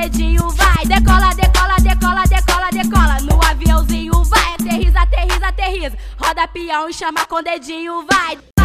dedinho, vai. Decola, decola, decola, decola, decola. No aviãozinho, vai. Aterriza, aterriza, aterriza. Roda peão e chama com dedinho, vai.